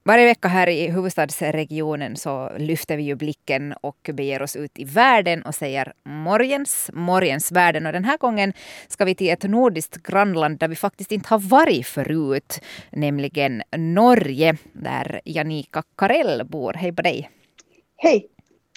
Varje vecka här i huvudstadsregionen så lyfter vi ju blicken och beger oss ut i världen och säger morgens världen. Och den här gången ska vi till ett nordiskt grannland där vi faktiskt inte har varit förut, nämligen Norge, där Janika Karell bor. Hej på dig. Hej.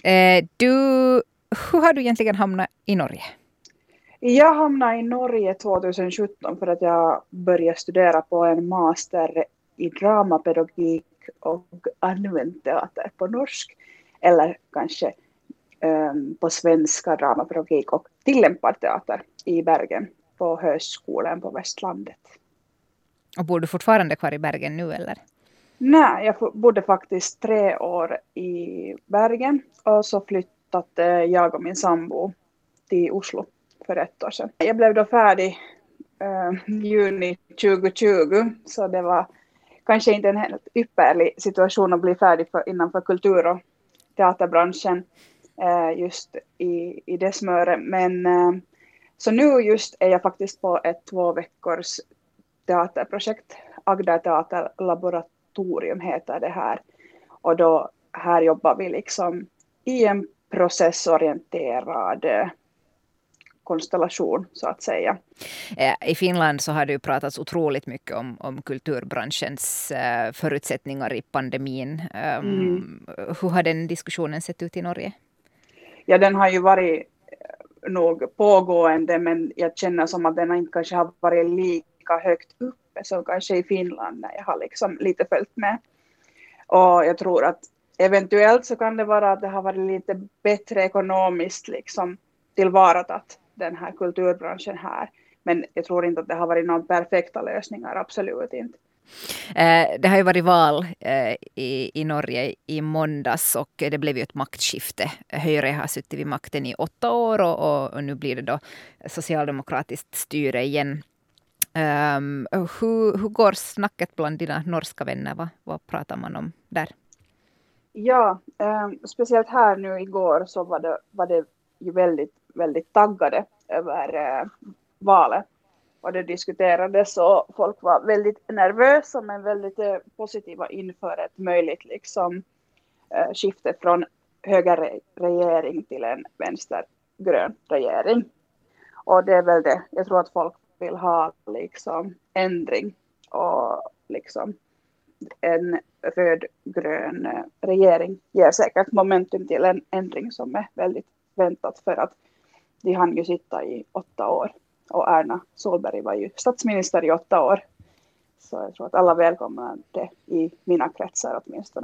Hur har du egentligen hamnat i Norge? Jag hamnade i Norge 2017 för att jag började studera på en master i dramapedagogik och använd teater på norsk. Eller kanske på svenska dramapedagogik och tillämpad teater i Bergen på högskolan på Västlandet. Och bor du fortfarande kvar i Bergen nu eller? Nej, jag bodde faktiskt 3 år i Bergen och så flyttade jag och min sambo till Oslo för 1 år sedan. Jag blev då färdig juni 2020, så det var kanske inte en helt ypperlig situation att bli färdig innanför kultur- och teaterbranschen just i det smöret. Men så nu just är jag faktiskt på ett 2 veckors teaterprojekt. Agda teaterlaboratorium heter det här. Och då här jobbar vi liksom i en processorienterad konstellation så att säga. I Finland så har det ju pratats otroligt mycket om kulturbranschens förutsättningar i pandemin. Hur har den diskussionen sett ut i Norge? Ja, den har ju varit nog pågående, men jag känner som att den inte kanske har varit lika högt uppe som kanske i Finland när jag har liksom lite följt med. Och jag tror att eventuellt så kan det vara att det har varit lite bättre ekonomiskt liksom tillvaratat den här kulturbranschen här. Men jag tror inte att det har varit några perfekta lösningar, absolut inte. Det har ju varit val i Norge i måndags och det blev ju ett maktskifte. Högre har suttit vid makten i 8 år och nu blir det då socialdemokratiskt styre igen. Hur går snacket bland dina norska vänner? Vad pratar man om där? Ja, speciellt här nu igår så var det ju väldigt, väldigt taggade över valet. Och det diskuterades och folk var väldigt nervösa men väldigt positiva inför ett möjligt liksom, skifte från högerregering till en vänstergrön regering. Och det är väl det. Jag tror att folk vill ha liksom, ändring och liksom, en rödgrön regering ger säkert momentum till en ändring som är väldigt väntat för att de hann ju sitta i 8 år. Och Erna Solberg var ju statsminister i 8 år. Så jag tror att alla välkomnar det i mina kretsar åtminstone.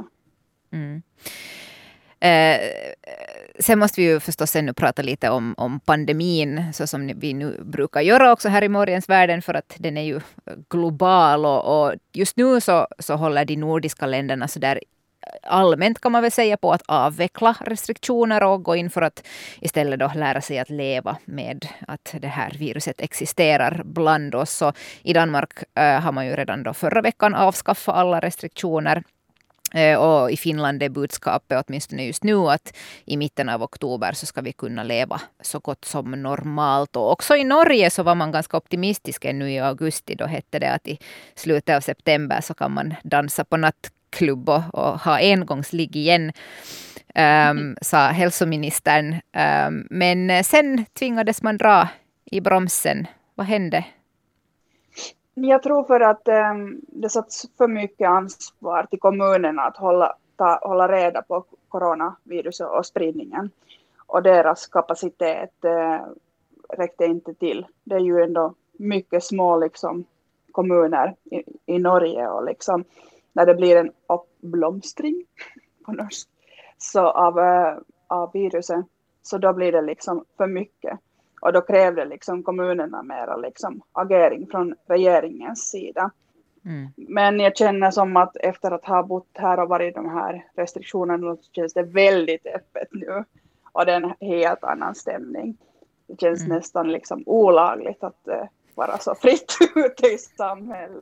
Sen måste vi ju förstås ännu prata lite om pandemin, så som vi nu brukar göra också här i morgens världen, för att den är ju global och just nu så håller de nordiska länderna så där allmänt kan man väl säga på att avveckla restriktioner och gå in för att istället då lära sig att leva med att det här viruset existerar bland oss. Så i Danmark har man ju redan då förra veckan avskaffat alla restriktioner. Och i Finland är budskapet åtminstone just nu att i mitten av oktober så ska vi kunna leva så gott som normalt. Och också i Norge så var man ganska optimistisk ännu i augusti. Då hette det att i slutet av september så kan man dansa på nattklubb och ha engångsligg igen, sa hälsoministern. Men sen tvingades man dra i bromsen. Vad hände? Jag tror för att det satts för mycket ansvar till kommunerna att hålla reda på coronaviruset och spridningen. Och deras kapacitet räckte inte till. Det är ju ändå mycket små liksom, kommuner i Norge. Och liksom, när det blir en uppblomstring på norsk så av viruset, så då blir det liksom för mycket. Och då krävde liksom kommunerna mera liksom agering från regeringens sida. Men jag känner som att efter att ha bott här och varit de här restriktionerna så känns det väldigt öppet nu. Och det är en helt annan stämning. Det känns nästan liksom olagligt att vara så fritt ute i samhället.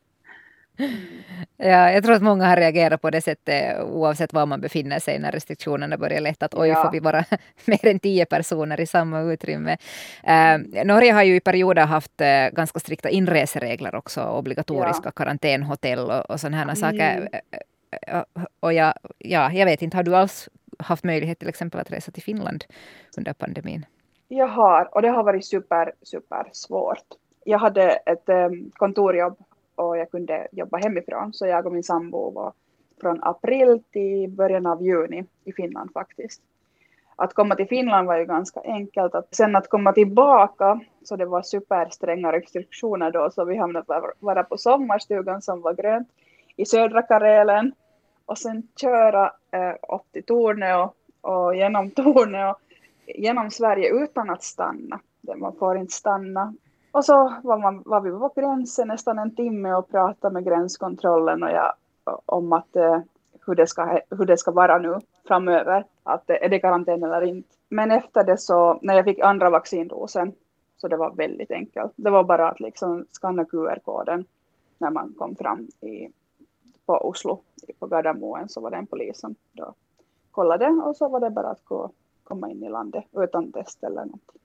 Ja, jag tror att många har reagerat på det sättet oavsett var man befinner sig när restriktionerna börjar lätta. Att får vi vara mer än 10 personer i samma utrymme. Norge har ju i perioder haft ganska strikta inreseregler också. Obligatoriska karantänhotell och sådana här saker. Och jag vet inte, har du alls haft möjlighet till exempel att resa till Finland under pandemin? Jag har, och det har varit super svårt. Jag hade ett kontorjobb och jag kunde jobba hemifrån, så jag och min sambo var från april till början av juni i Finland faktiskt. Att komma till Finland var ju ganska enkelt. Sen att komma tillbaka, så det var superstränga restriktioner då, så vi hamnade vara på sommarstugan som var grönt i södra Karelen och sen köra upp till Torneå och genom Torneå, genom Sverige utan att stanna. Man får inte stanna. Och så var vi på gränsen nästan en timme och pratade med gränskontrollen om att hur det ska vara nu framöver. Att är det karantän eller inte. Men efter det så, när jag fick andra vaccindosen, så det var väldigt enkelt. Det var bara att liksom skanna QR-koden när man kom fram på Oslo, på Gardermoen, så var det en polis som då kollade och så var det bara att komma in i landet utan test eller något.